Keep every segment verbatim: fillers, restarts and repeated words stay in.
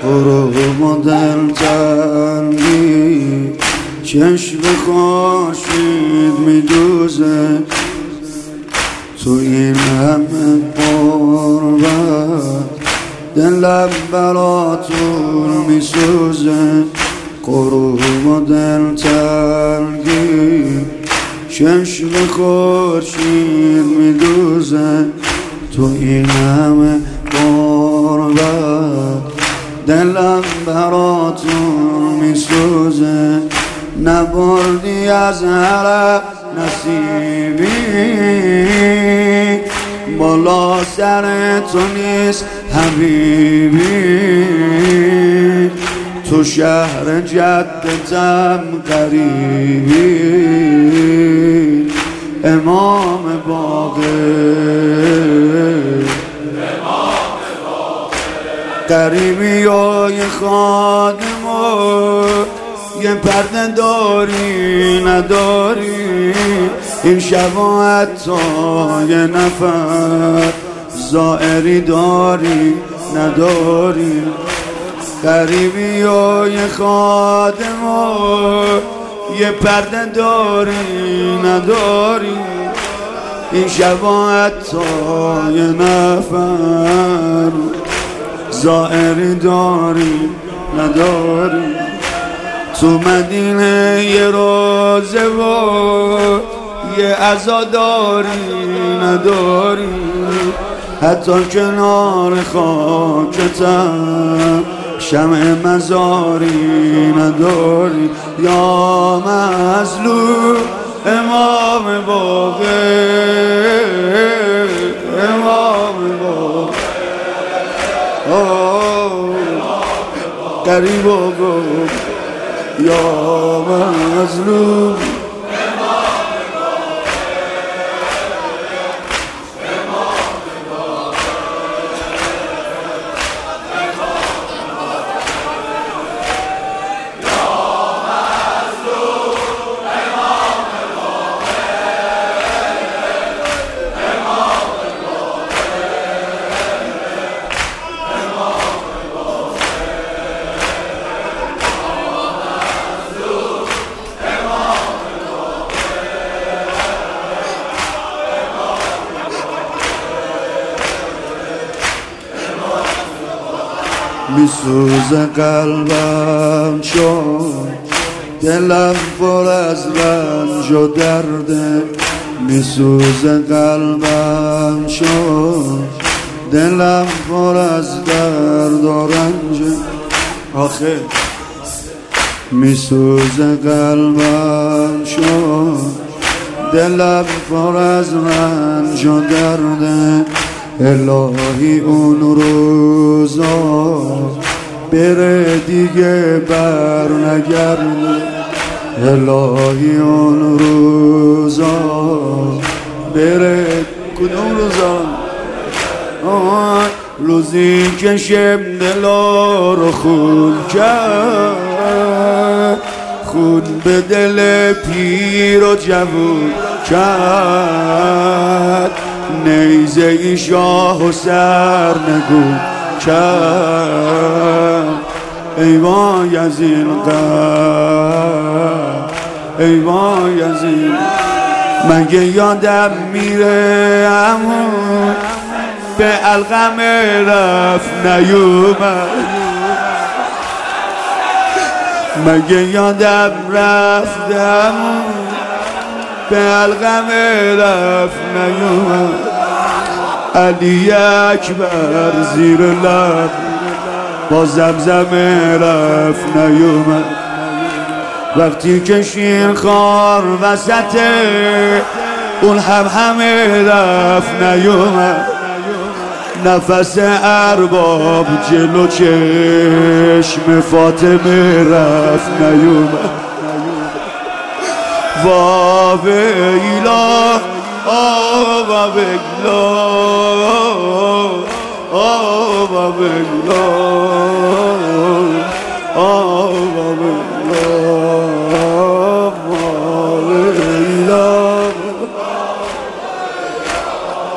غروب و دلتنگی چشم خورشید میدوزه تو این همه غربت دلم براتون میسوزه غروب و دلتنگی چشم خورشید میدوزه تو این همه غربت دلم براتون میسوزه نبردی از هر نصیبی بالا سر تو نیست حبیبی تو شهر جدتم قریبی امام باقر قریبی های خادم و یه پرده داری نداری این شب حتی یه نفر زائری داری نداری قریبی های خادم و یه پرده داری نداری این شب حتی یه نفر زائری داری نداری تو مدینه یه روزه و یه عزا داری نداری حتی کنار خاکتم شمع مزاری نداری یا مظلوم امام باقر امام باقر قریب و گفت یا مظلوم میسوزه قلبم چون دلم پر از رنج و درده میسوزه قلبم چون دلم پر از درد و رنج آخه میسوزه قلبم چون دلم پر از رنج و درده الهی اون روزا بره دیگه بر نگرده الهی اون روزا بره کدوم روزا آه روزی که شب دلا رو خون کرد خون به دل پیر و جوون کرد نیزه ای شاه و سر نگو کرد ای وای از این غم ای وای از این مگه یادم میره همون به الغم رفت نیومد مگه یادم رفتم به الغم رفت نیومد علی اکبر زیر لب با زمزم رفت نیومد وقتی که شیر خار وسط اون هم همه رفت نیومد نفس ارباب جلو چشم فاطمه رفت نیومد وا ویلا آوا ویلا آوا ویلا آوا ویلا ویلا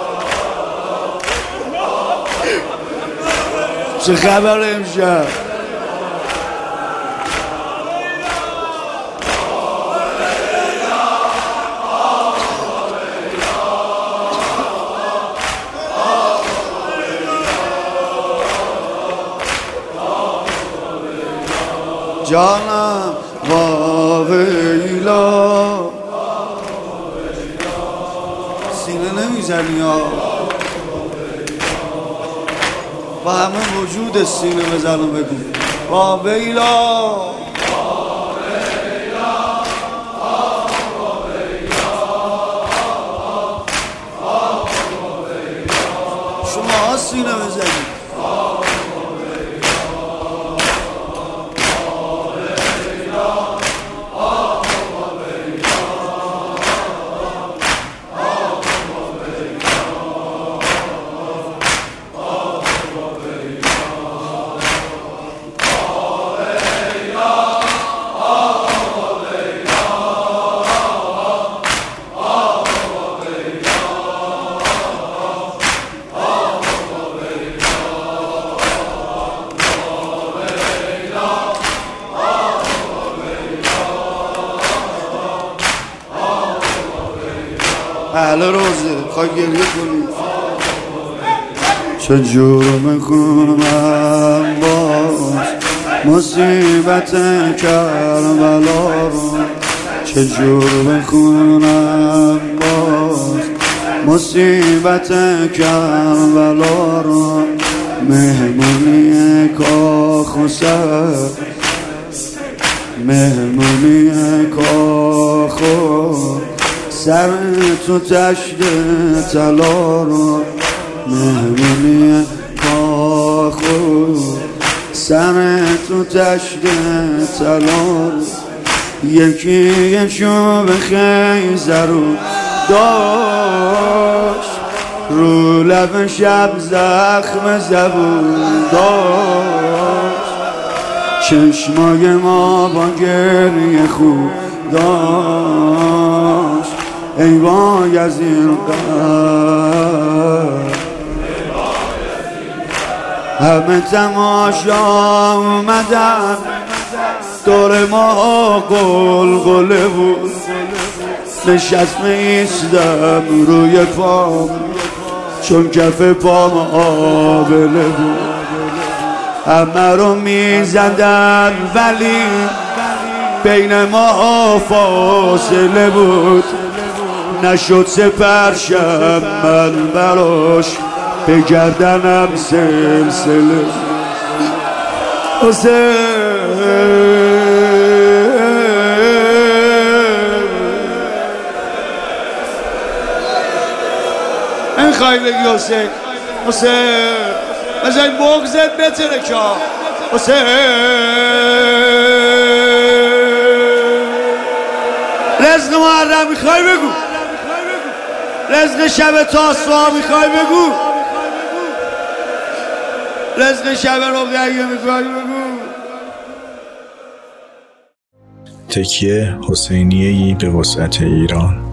چه خبر امشب جانم وا ویلا. سینه نمیزنی ها، با همه وجود سینه بزن و بگو وا ویلا. شما سینه بزنید. اهل روزه خواهی گریه کنید. چه جرم کنم باز مصیبت کربلا رو، چه جرم کنم باز مصیبت کربلا رو. مهمونی کاخ و سر، مهمونی کاخ و سر تو تشت طلا رو. مهمونی کاخ و سر تو تشت طلا رو. یکی یه شب خیزه رو داشت، رو لب شب زخم زبون داشت. چشمای ما با گریه خوب داشت. ای وای از این قلب همه تماشا اومدن، دور ما قلقله بود. نشست میستم روی پام چون کف پام آبله بود. همه رو میزدن ولی بین ما فاصله بود. نشد سپرشم من براش به گردنم سلسله. حسین میخوای بگی حسین؟ حسین بزن بغزت بتره که حسین رزق محرم میخوای بگو؟ رزق شب تاسوعا میخوای بگو؟ رزق شب رقیه میخوای بگو؟ تکیه حسینیه‌ای به وسعت ایران.